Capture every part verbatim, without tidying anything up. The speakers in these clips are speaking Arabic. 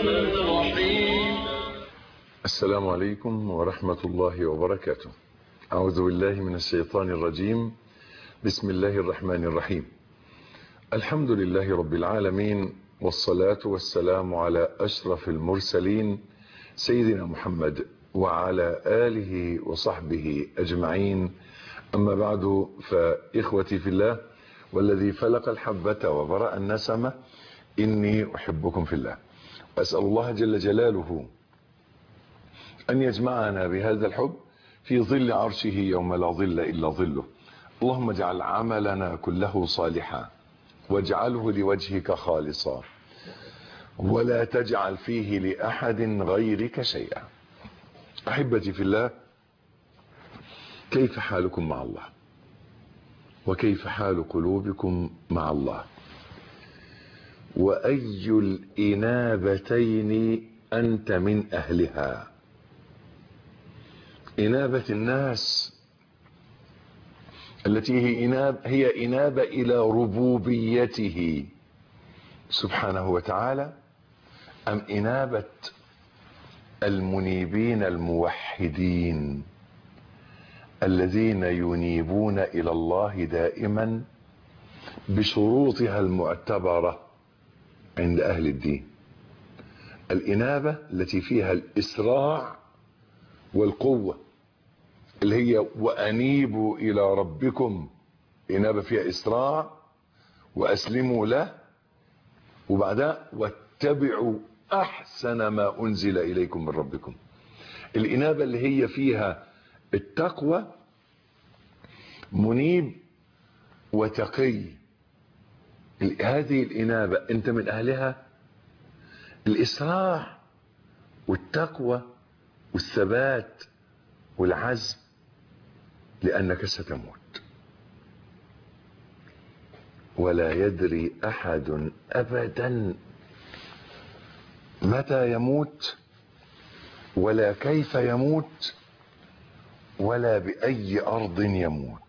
الرحيم. السلام عليكم ورحمة الله وبركاته. أعوذ بالله من الشيطان الرجيم. بسم الله الرحمن الرحيم. الحمد لله رب العالمين، والصلاة والسلام على أشرف المرسلين سيدنا محمد وعلى آله وصحبه أجمعين. أما بعد، فإخوتي في الله والذي فلق الحبة وبرأ النسمة، إني أحبكم في الله. أسأل الله جل جلاله أن يجمعنا بهذا الحب في ظل عرشه يوم لا ظل إلا ظله. اللهم اجعل عملنا كله صالحا واجعله لوجهك خالصا ولا تجعل فيه لأحد غيرك شيئا. أحبتي في الله، كيف حالكم مع الله؟ وكيف حال قلوبكم مع الله؟ وأي الإنابتين أنت من أهلها؟ إنابة الناس التي هي إنابة, هي إنابة إلى ربوبيته سبحانه وتعالى، أم إنابة المنيبين الموحدين الذين ينيبون إلى الله دائما بشروطها المعتبرة عند أهل الدين؟ الإنابة التي فيها الإسراع والقوة، اللي هي وأنيبوا إلى ربكم، إنابة فيها إسراع وأسلموا له، وبعدها واتبعوا أحسن ما أنزل إليكم من ربكم. الإنابة اللي هي فيها التقوى، منيب وتقي، هذه الإنابة أنت من أهلها. الإسراع والتقوى والثبات والعزم، لأنك ستموت ولا يدري أحد أبدا متى يموت ولا كيف يموت ولا بأي أرض يموت.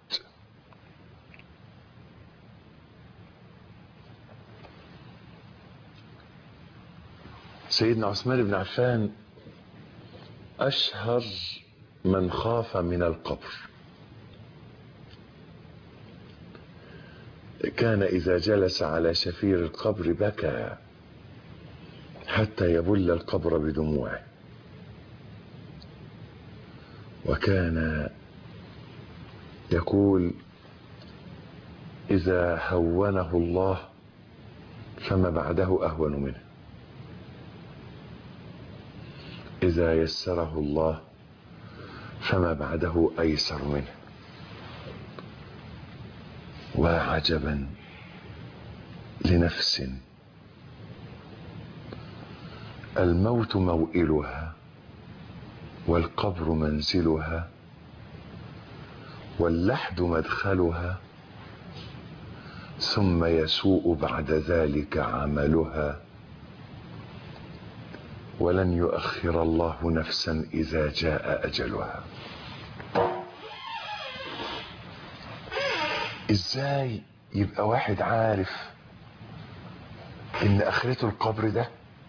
سيدنا عثمان بن عفان أشهر من خاف من القبر. كان إذا جلس على شفير القبر بكى حتى يبل القبر بدموعه، وكان يقول: إذا هونه الله فما بعده أهون منه، إذا يسره الله فما بعده أيسر منه. وعجبا لنفس الموت موئلها والقبر منزلها واللحد مدخلها، ثم يسوء بعد ذلك عملها، ولن يؤخر الله نفسا إذا جاء أجلها. إزاي يبقى واحد عارف إن آخرته القبر ده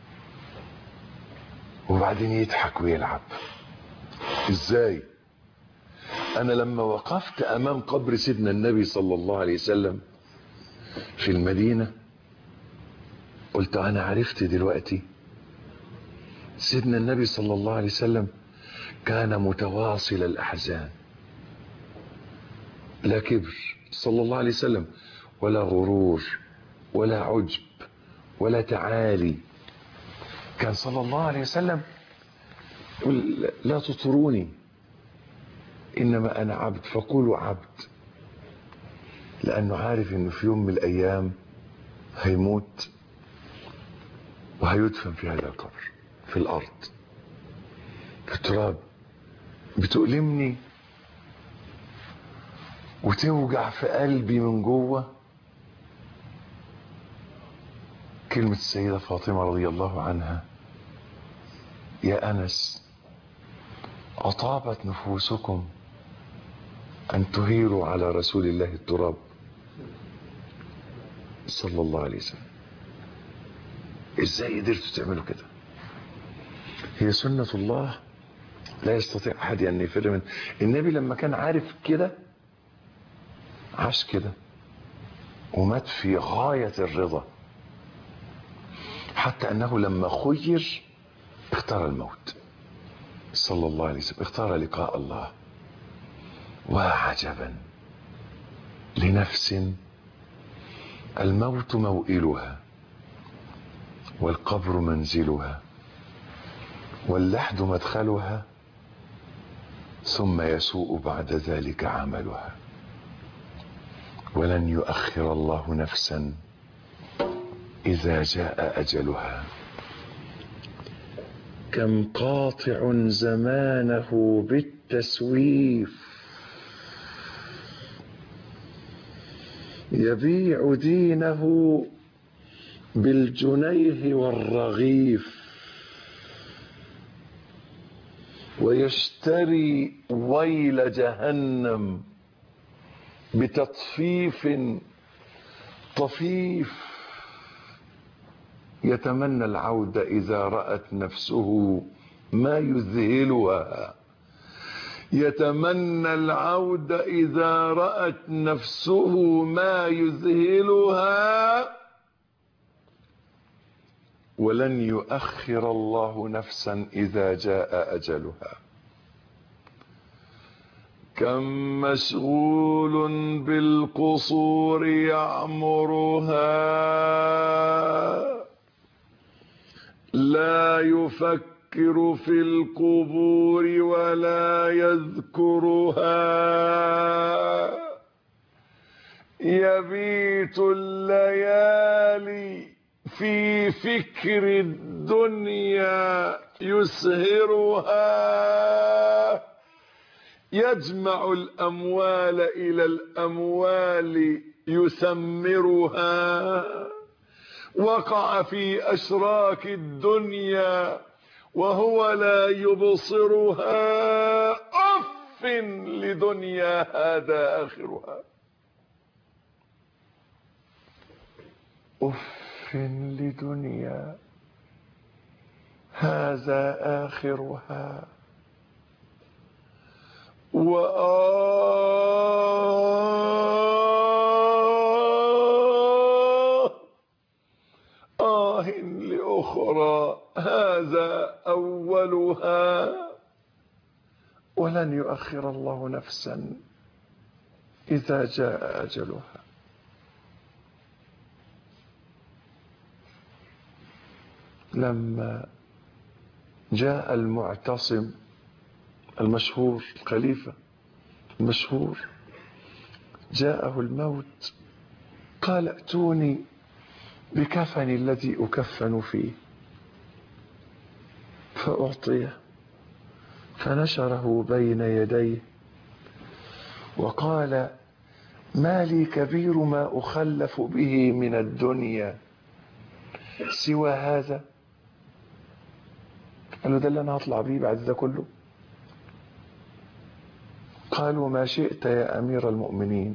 وبعدين يضحك ويلعب؟ إزاي؟ أنا لما وقفت أمام قبر سيدنا النبي صلى الله عليه وسلم في المدينة قلت: أنا عرفت دلوقتي سيدنا النبي صلى الله عليه وسلم كان متواصل الأحزان، لا كبر صلى الله عليه وسلم ولا غرور ولا عجب ولا تعالي. كان صلى الله عليه وسلم يقول: لا تطروني إنما أنا عبد فقولوا عبد، لأنه عارف إنه في يوم من الأيام هيموت وهيدفن في هذا القبر، في الأرض، في التراب. بتؤلمني وتوجع في قلبي من جوه كلمة السيدة فاطمة رضي الله عنها: يا أنس، أطابت نفوسكم أن تهيروا على رسول الله التراب صلى الله عليه وسلم. ازاي قدرتوا تعملوا كده؟ هي سنة الله لا يستطيع أحد أن يفر منه. النبي لما كان عارف كده عاش كده ومات في غاية الرضا، حتى أنه لما خير اختار الموت صلى الله عليه وسلم، اختار لقاء الله. وعجبا لنفس الموت موئلها والقبر منزلها واللحد مدخلها ثم يسوء بعد ذلك عملها، ولن يؤخر الله نفسا إذا جاء أجلها. كم قاطع زمانه بالتسويف يبيع دينه بالجنيه والرغيف ويشتري ويل جهنم بتطفيف طفيف، يتمنى العودة إذا رأت نفسه ما يذهلها، يتمنى العودة إذا رأت نفسه ما يذهلها، ولن يؤخر الله نفسا إذا جاء أجلها. كم مشغول بالقصور يعمرها لا يفكر في القبور ولا يذكرها، يبيت الليالي في فكر الدنيا يسهرها، يجمع الأموال إلى الأموال يثمرها، وقع في أشراك الدنيا وهو لا يبصرها. أف لدنيا هذا آخرها، أف لدنيا هذا آخرها. وآه آه لأخرى هذا أولها، ولن يؤخر الله نفسا إذا جاء أجلها. لما جاء المعتصم المشهور الخليفة المشهور جاءه الموت، قال ائتوني بكفني الذي أكفن فيه، فأعطيه فنشره بين يديه وقال ما لي كبير ما أخلف به من الدنيا سوى هذا. قال له ده اللي أنا هطلع بيه بعد ده كله؟ قالوا ما شئت يا أمير المؤمنين.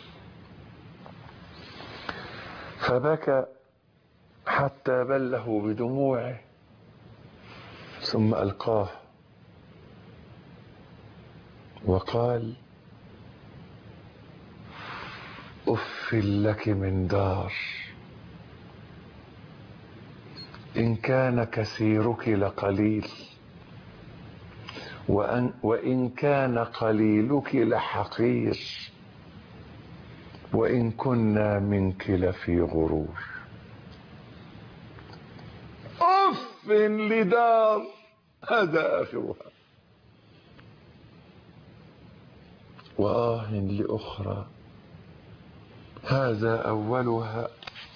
فبكى حتى بله بدموعه ثم ألقاه وقال أف لك من دار إن كان كثيرك لقليل وأن وإن كان قليلك لحقير وإن كنا منك لفي غرور. أف لدار هذا آخرها، وآه لأخرى هذا أولها،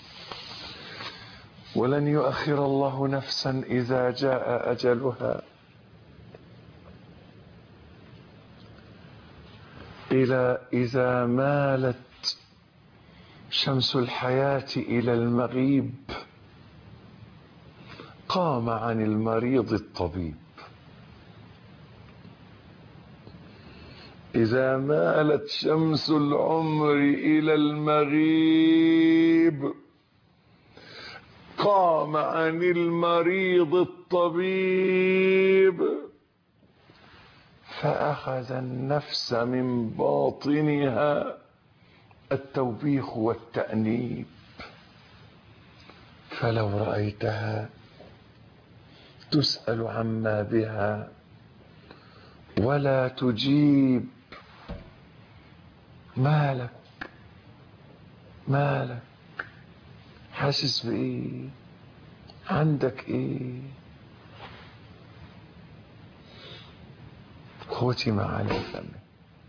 ولن يؤخر الله نفسا إذا جاء أجلها. إلى إذا مالت شمس الحياة إلى المغيب قام عن المريض الطبيب. إذا مالت شمس العمر إلى المغيب قام عن المريض الطبيب فأخذ النفس من باطنها التوبيخ والتأنيب. فلو رأيتها تسأل عما بها ولا تجيب. مالك مالك حاسس بإيه؟ عندك إيه؟ ختم على فمه.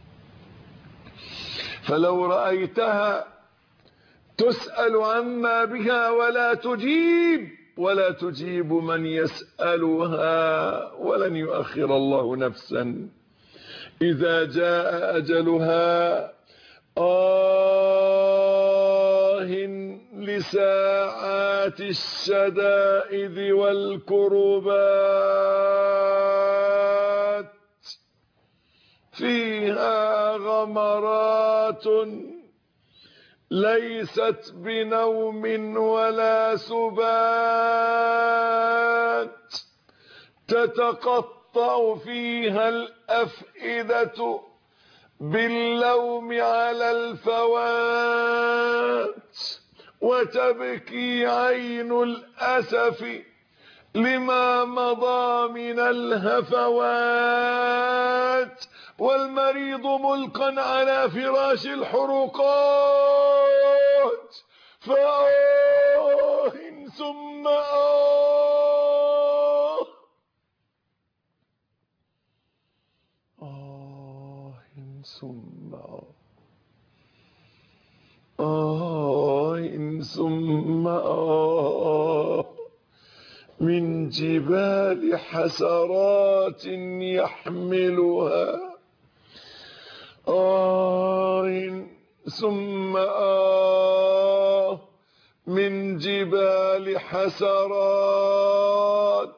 فلو رأيتها تسأل عما بها ولا تجيب ولا تجيب من يسألها، ولن يؤخر الله نفسا إذا جاء أجلها. آه لساعات الشدائد والكربات فيها غمرات ليست بنوم ولا سبات، تتقطع فيها الأفئدة باللوم على الفوات، وتبكي عين الأسف لما مضى من الهفوات، والمريض ملقى على فراش الحروقات فآه ثم آه. آه ثم آه. آه ثم آه من جبال حسرات يحملها. آه ثم آه من جبال حسرات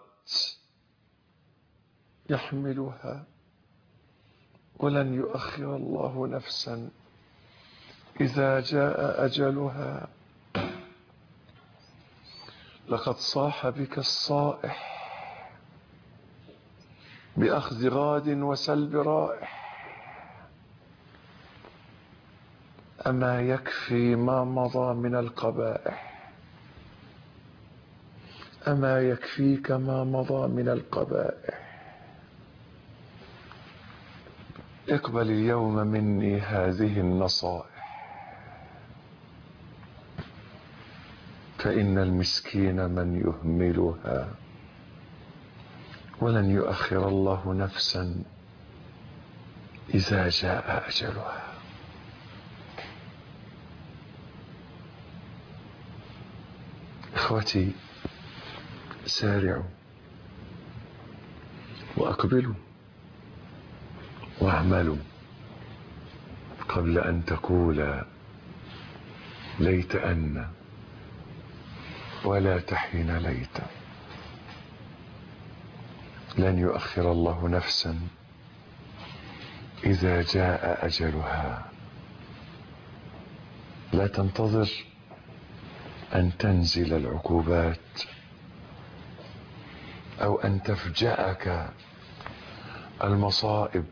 يحملها، ولن يؤخر الله نفسا إذا جاء أجلها. لقد صاح بك الصائح بأخذ غاد وسلب رائح. أما يكفي ما مضى من القبائح؟ أما يكفيك ما مضى من القبائح؟ اقبل اليوم مني هذه النصائح، فإن المسكين من يهملها، ولن يؤخر الله نفسا إذا جاء أجلها. إخوتي، سارعوا وأقبلوا واعملوا قبل أن تقول ليت أن، ولا تحين ليت. لن يؤخر الله نفسا إذا جاء أجلها. لا تنتظر أن تنزل العقوبات أو أن تفجأك المصائب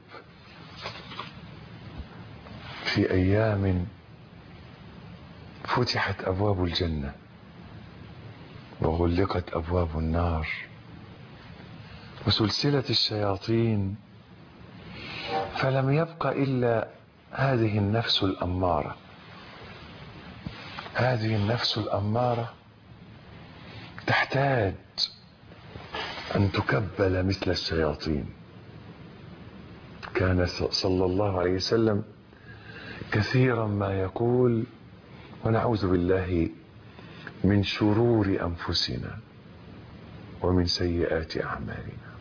في أيام فتحت أبواب الجنة وغلقت أبواب النار وسلسلة الشياطين، فلم يبق إلا هذه النفس الأمارة. هذه النفس الأمارة تحتاج أن تكبل مثل الشياطين. كان صلى الله عليه وسلم كثيرا ما يقول: ونعوذ بالله من شرور أنفسنا ومن سيئات أعمالنا.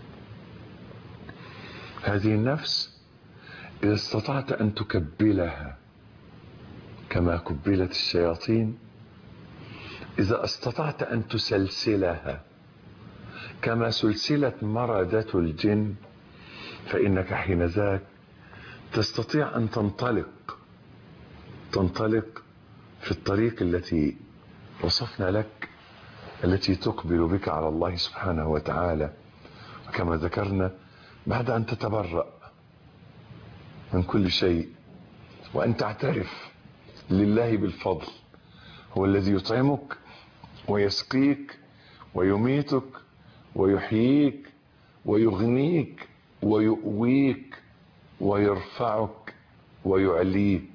هذه النفس إذا استطعت أن تكبلها كما كبلت الشياطين، إذا استطعت أن تسلسلها كما سلسلت مردة الجن، فإنك حين ذاك تستطيع أن تنطلق تنطلق في الطريق التي وصفنا لك التي تقبل بك على الله سبحانه وتعالى، وكما ذكرنا بعد أن تتبرأ من كل شيء وأن تعترف لله بالفضل، هو الذي يطعمك ويسقيك ويميتك ويحييك ويغنيك ويؤويك ويرفعك ويعليك.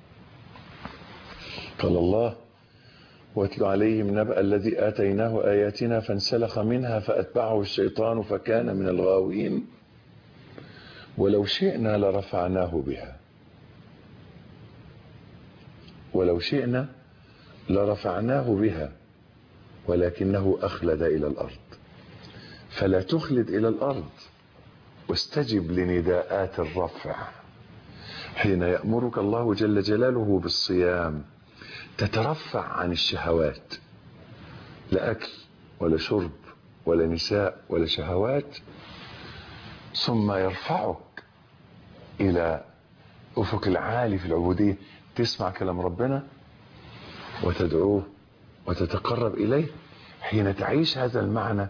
قال الله: واتل عليهم نبأ الذي آتيناه آياتنا فانسلخ منها فأتبعه الشيطان فكان من الغاوين ولو شئنا لرفعناه بها ولو شئنا لرفعناه بها ولكنه أخلد إلى الأرض. فلا تخلد إلى الأرض، واستجب لنداءات الرفع. حين يأمرك الله جل جلاله بالصيام تترفع عن الشهوات، لا أكل ولا شرب ولا نساء ولا شهوات، ثم يرفعك إلى أفق العالي في العبودية، تسمع كلام ربنا وتدعوه وتتقرب إليه. حين تعيش هذا المعنى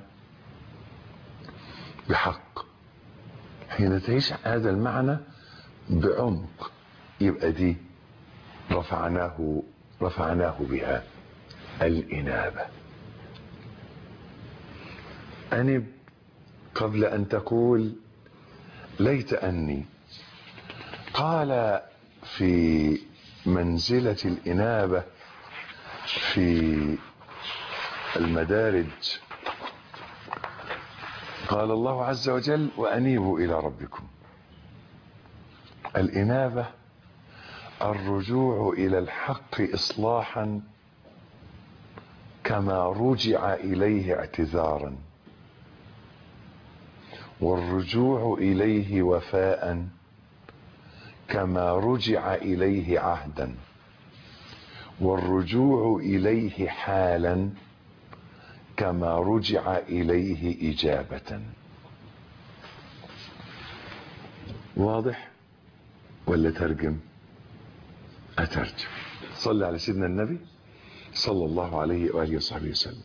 بحق، حين تعيش هذا المعنى بعمق، يبقى دي رفعناه رفعناه بها الإنابة. أنب قبل أن تقول ليت أني. قال في منزلة الإنابة في المدارج، قال الله عز وجل: وأنيبوا إلى ربكم. الإنابة الرجوع إلى الحق إصلاحا كما رجع إليه اعتذارا، والرجوع إليه وفاء كما رجع إليه عهدا، والرجوع إليه حالا كما رجع إليه إجابة. واضح ولا ترجم؟ أترجم. صلى على سيدنا النبي صلى الله عليه وآله وصحبه وسلم.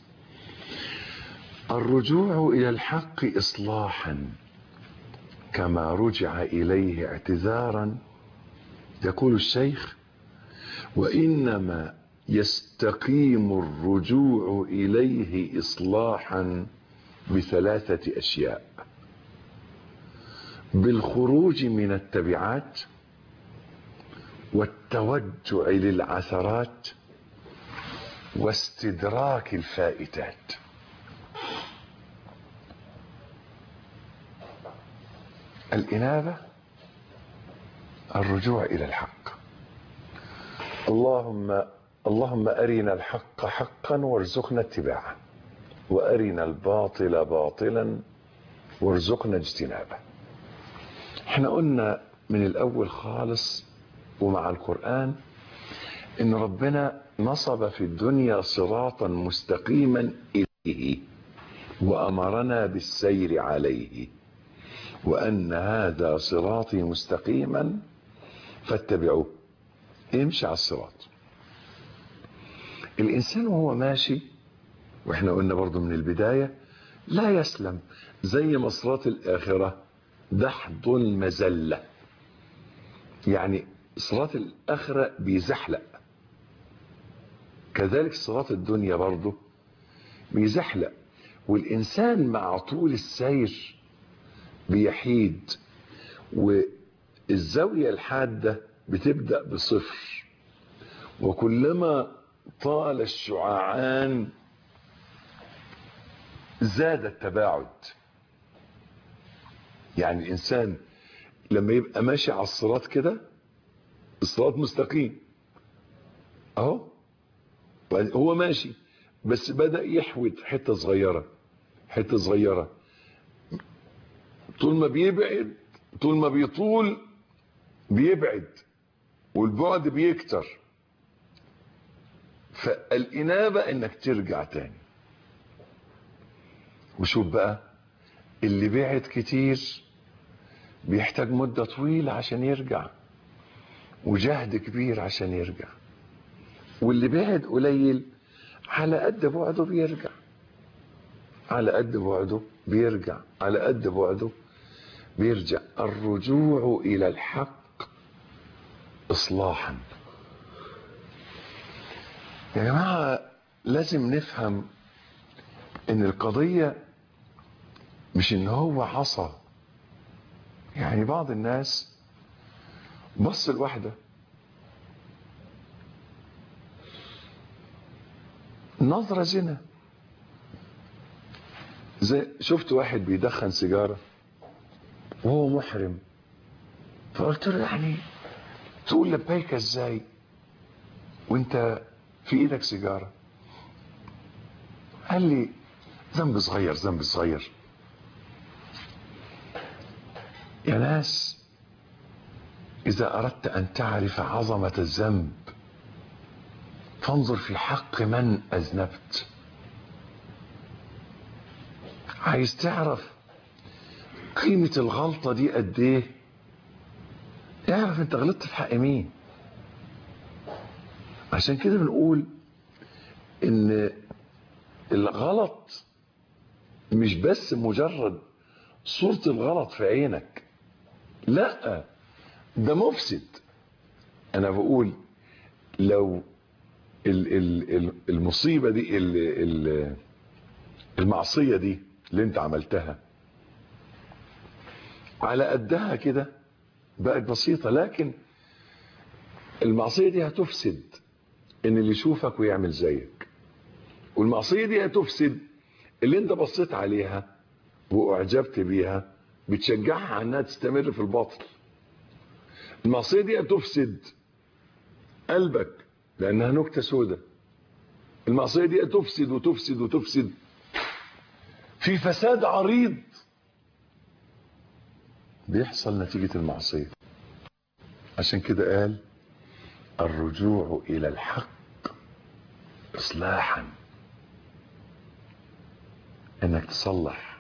الرجوع إلى الحق إصلاحا كما رجع إليه اعتذارا. يقول الشيخ: وإنما يستقيم الرجوع إليه إصلاحا بثلاثة أشياء: بالخروج من التبعات، والتوجع للعثرات، واستدراك الفائتات. الإنابة الرجوع إلى الحق. اللهم اللهم أرنا الحق حقا وارزقنا اتباعه، وأرنا الباطل باطلا وارزقنا اجتنابه. احنا قلنا من الأول خالص ومع القرآن إن ربنا نصب في الدنيا صراطا مستقيما إليه وأمرنا بالسير عليه، وأن هذا صراطي مستقيما فاتبعوه. امشي على الصراط. الإنسان وهو ماشي، وإحنا قلنا برضو من البداية، لا يسلم. زي ما صراط الآخرة دحض مزلة، يعني صراط الآخرة بيزحلق، كذلك صراط الدنيا برضو بيزحلق. والإنسان مع طول السير بيحيد، والزاوية الحادة بتبدأ بصفر، وكلما طال الشعاعان زاد التباعد. يعني الإنسان لما يبقى ماشي على الصراط كده، الصراط مستقيم اهو، هو ماشي بس بدأ يحود حتة صغيرة حتة صغيرة، طول ما بيبعد طول ما بيطول بيبعد، والبعد بيكتر. فالإنابة انك ترجع تاني. وشوف بقى اللي بعد كتير بيحتاج مدة طويلة عشان يرجع، وجهد كبير عشان يرجع، واللي بعد قليل على قد بعده بيرجع. على قد بعده بيرجع، على قد بعده بيرجع. الرجوع إلى الحق إصلاحا. يا جماعة لازم نفهم إن القضية مش إن هو عصى. يعني بعض الناس بص الواحدة نظرة زنا، زي شفت واحد بيدخن سيجارة وهو محرم، فقلت له يعني تقول لبيك ازاي وانت في ايدك سيجارة؟ قال لي ذنب صغير ذنب صغير. يا ناس اذا اردت ان تعرف عظمة الذنب فانظر في حق من اذنبت. عايز تعرف قيمة الغلطة دي قد ايه؟ اعرف انت غلطت في حق مين. عشان كده بنقول ان الغلط مش بس مجرد صورة الغلط في عينك، لا ده مفسد. انا بقول لو المصيبة دي المعصية دي اللي انت عملتها على قدها كده بقت بسيطة، لكن المعصية دي هتفسد ان اللي يشوفك ويعمل زيك، والمعصية دي هتفسد اللي انت بصيت عليها واعجبت بيها بتشجعها عنها تستمر في الباطل. المعصية دي هتفسد قلبك لانها نكتة سودة. المعصية دي هتفسد وتفسد وتفسد في فساد عريض بيحصل نتيجة المعصية. عشان كده قال الرجوع إلى الحق إصلاحا، إنك تصلح.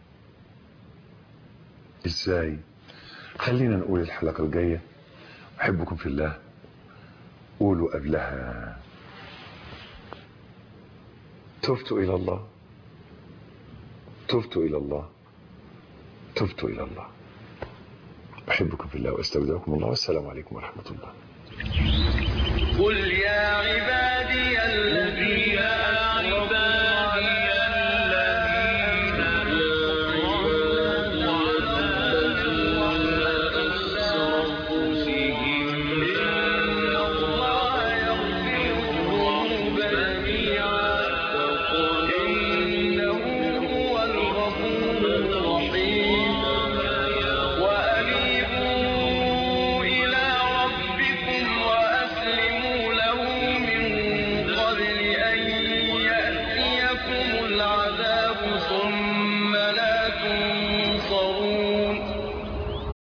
إزاي؟ خلينا نقول الحلقة الجاية أحبكم في الله. قولوا قبلها تبت إلى الله، تبت إلى الله، تبت إلى الله. أحبكم في الله وأستودعكم الله، والسلام عليكم ورحمة الله. قل يا عبادي